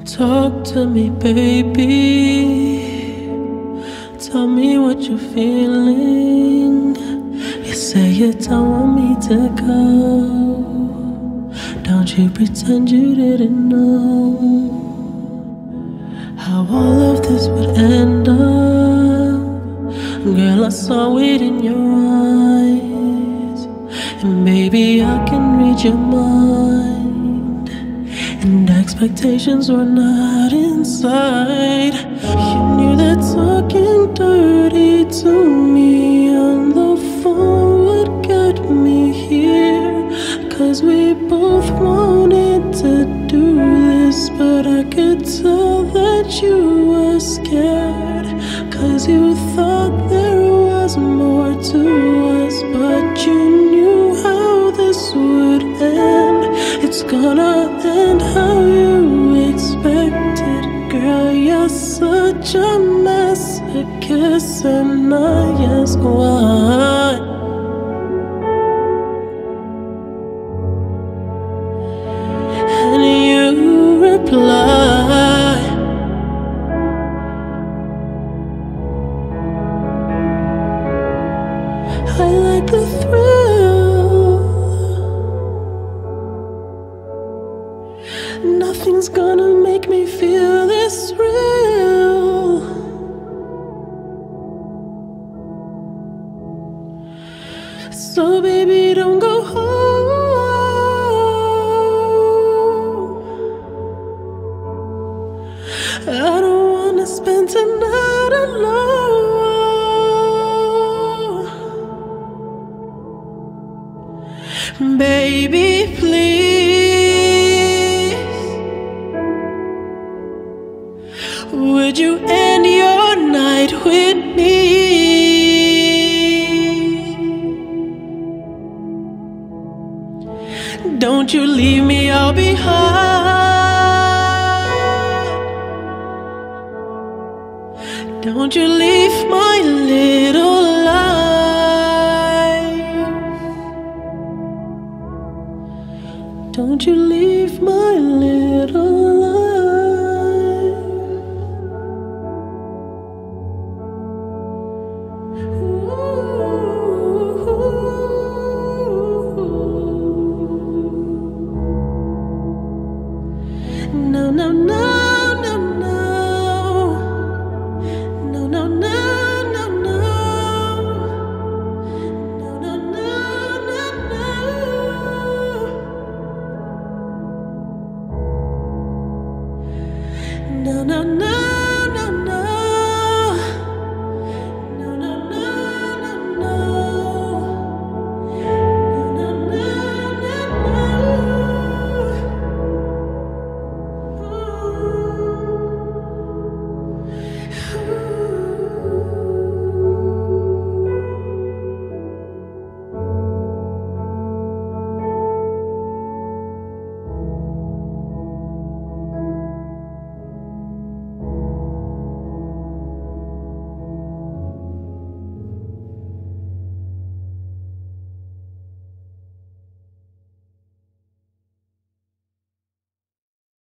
Talk to me, baby. Tell me what you're feeling. You say you don't want me to go. Don't you pretend you didn't know how all of this would end up. Girl, I saw it in your eyes, and baby, I can read your mind. And expectations were not inside. You knew that talking dirty to me on the phone would get me here, 'cause we both wanted to do this. But I could tell that you were scared, 'cause you thought there was more to us. But you knew how this would end. It's gonna end how you expected. Girl, you're such a mess. A kiss and I ask why. And you reply, I like the thrill. Nothing's gonna make me feel this real. So baby, don't go home. I don't wanna spend tonight alone. Baby, please, would you end your night with me? Don't you leave me all behind. Don't you leave my little life. Don't you leave my little life. No, no, no.